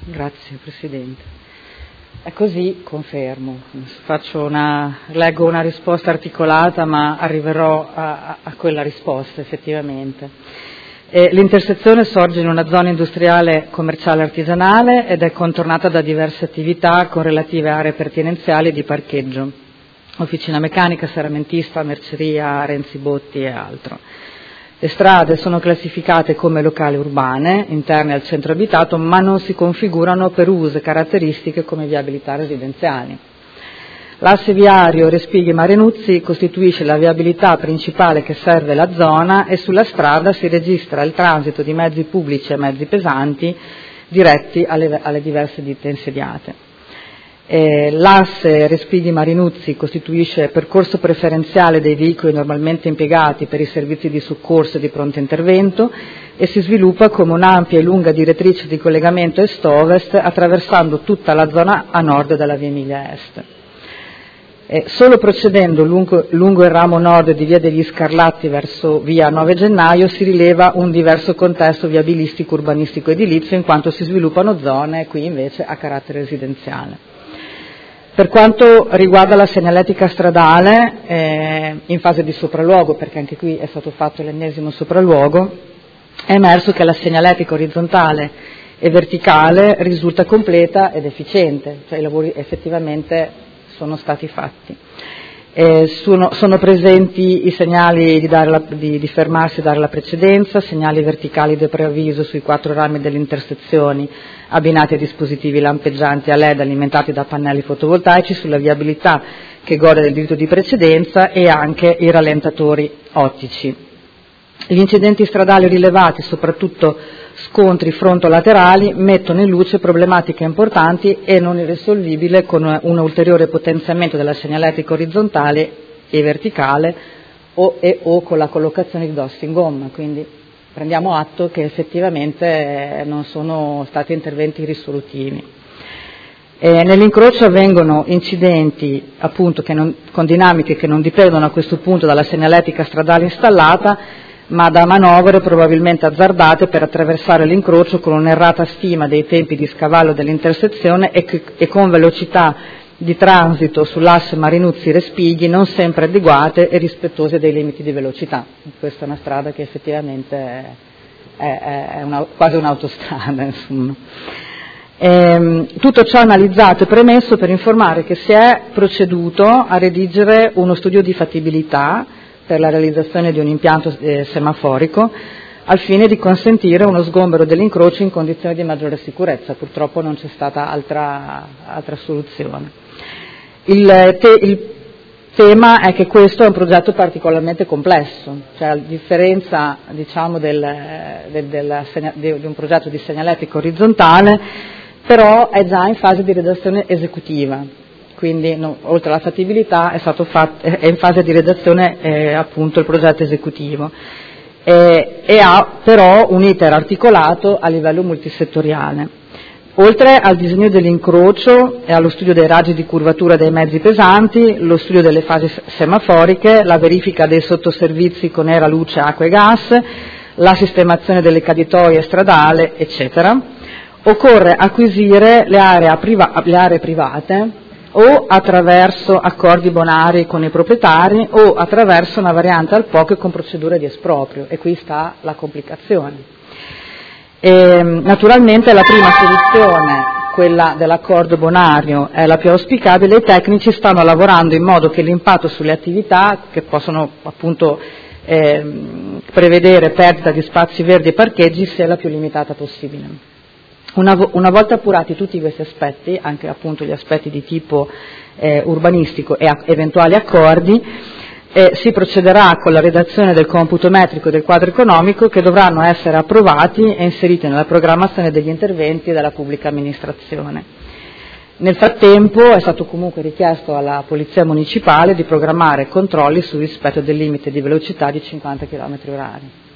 Grazie Presidente. È così, confermo. Leggo una risposta articolata, ma arriverò a quella risposta effettivamente. L'intersezione sorge in una zona industriale, commerciale e artigianale ed è contornata da diverse attività con relative aree pertinenziali di parcheggio, officina meccanica, serramentista, merceria, Renzi Botti e altro. Le strade sono classificate come locali urbane, interne al centro abitato, ma non si configurano per uso e caratteristiche come viabilità residenziali. L'asse viario Respighi-Marenuzzi costituisce la viabilità principale che serve la zona e sulla strada si registra il transito di mezzi pubblici e mezzi pesanti diretti alle diverse ditte insediate. L'asse Respighi-Marinuzzi costituisce percorso preferenziale dei veicoli normalmente impiegati per i servizi di soccorso e di pronto intervento e si sviluppa come un'ampia e lunga direttrice di collegamento est-ovest attraversando tutta la zona a nord della via Emilia Est. Solo procedendo lungo il ramo nord di via degli Scarlatti verso via 9 gennaio si rileva un diverso contesto viabilistico, urbanistico ed edilizio in quanto si sviluppano zone qui invece a carattere residenziale. Per quanto riguarda la segnaletica stradale, in fase di sopralluogo, perché anche qui è stato fatto l'ennesimo sopralluogo, è emerso che la segnaletica orizzontale e verticale risulta completa ed efficiente, cioè i lavori effettivamente sono stati fatti. Sono presenti i segnali di fermarsi e dare la precedenza, segnali verticali di preavviso sui 4 rami delle intersezioni abbinati a dispositivi lampeggianti a LED alimentati da pannelli fotovoltaici sulla viabilità che gode del diritto di precedenza e anche i rallentatori ottici. Gli incidenti stradali rilevati, soprattutto scontri frontolaterali, mettono in luce problematiche importanti e non irrisolvibili con un ulteriore potenziamento della segnaletica orizzontale e verticale o con la collocazione di dosse in gomma, quindi prendiamo atto che effettivamente non sono stati interventi risolutivi. Nell'incrocio avvengono incidenti appunto con dinamiche che non dipendono a questo punto dalla segnaletica stradale installata, ma da manovre probabilmente azzardate per attraversare l'incrocio con un'errata stima dei tempi di scavallo dell'intersezione e con velocità di transito sull'asse Marinuzzi-Respighi non sempre adeguate e rispettose dei limiti di velocità. Questa è una strada che effettivamente è quasi un'autostrada, insomma. Tutto ciò analizzato e premesso per informare che si è proceduto a redigere uno studio di fattibilità per la realizzazione di un impianto semaforico al fine di consentire uno sgombero dell'incrocio in condizioni di maggiore sicurezza. Purtroppo non c'è stata altra soluzione. Il tema è che questo è un progetto particolarmente complesso, cioè a differenza diciamo di un progetto di segnaletica orizzontale, però è già in fase di redazione esecutiva. Quindi oltre alla fattibilità è in fase di redazione appunto il progetto esecutivo e ha però un iter articolato a livello multisettoriale. Oltre al disegno dell'incrocio e allo studio dei raggi di curvatura dei mezzi pesanti, lo studio delle fasi semaforiche, la verifica dei sottoservizi con aria, luce, acqua e gas, la sistemazione delle caditoie stradali, eccetera, occorre acquisire le aree private o attraverso accordi bonari con i proprietari o attraverso una variante al POC con procedure di esproprio, e qui sta la complicazione. Naturalmente la prima soluzione, quella dell'accordo bonario, è la più auspicabile. I tecnici stanno lavorando in modo che l'impatto sulle attività che possono appunto prevedere perdita di spazi verdi e parcheggi sia la più limitata possibile. Una volta appurati tutti questi aspetti, anche appunto gli aspetti di tipo urbanistico e eventuali accordi, si procederà con la redazione del computo metrico del quadro economico che dovranno essere approvati e inseriti nella programmazione degli interventi della pubblica amministrazione. Nel frattempo è stato comunque richiesto alla Polizia Municipale di programmare controlli sul rispetto del limite di velocità di 50 km/h.